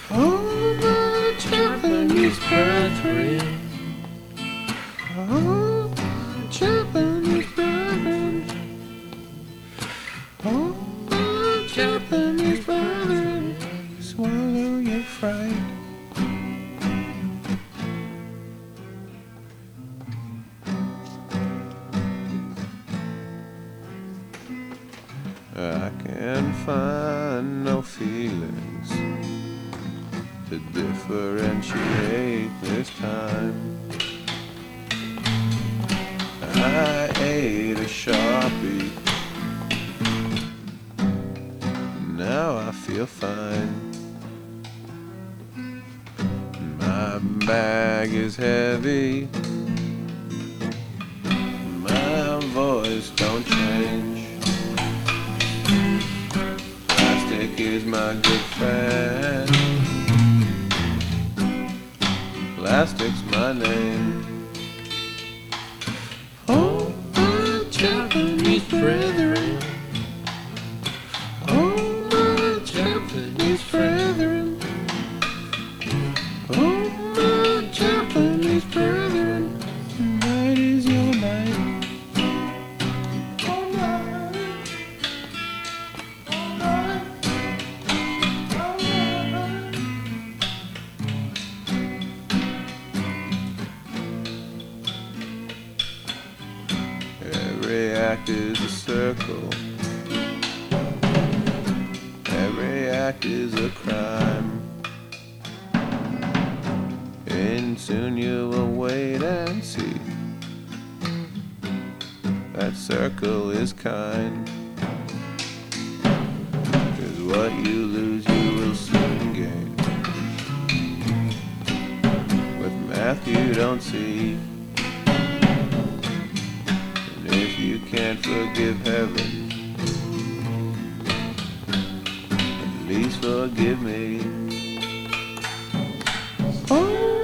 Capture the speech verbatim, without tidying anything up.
Oh, my Japanese brethren. Oh, my Japanese brethren. Oh, my Japanese brethren. Swallow your fright. I can find no feelings to differentiate this time. I ate a Sharpie, now I feel fine. My bag is heavy, my voice don't change. Plastic is my good friend, plastic's my name. Oh, my Japanese brethren. Oh, my Japanese brethren. Oh, my Japanese brethren. Tonight is your night. All night. All night. All night. Every act is a circle. Every act is a crime. And soon you will wait and see that circle is kind. 'Cause what you lose you will soon gain. With math you don't see. If you can't forgive heaven, at least forgive me. Oh.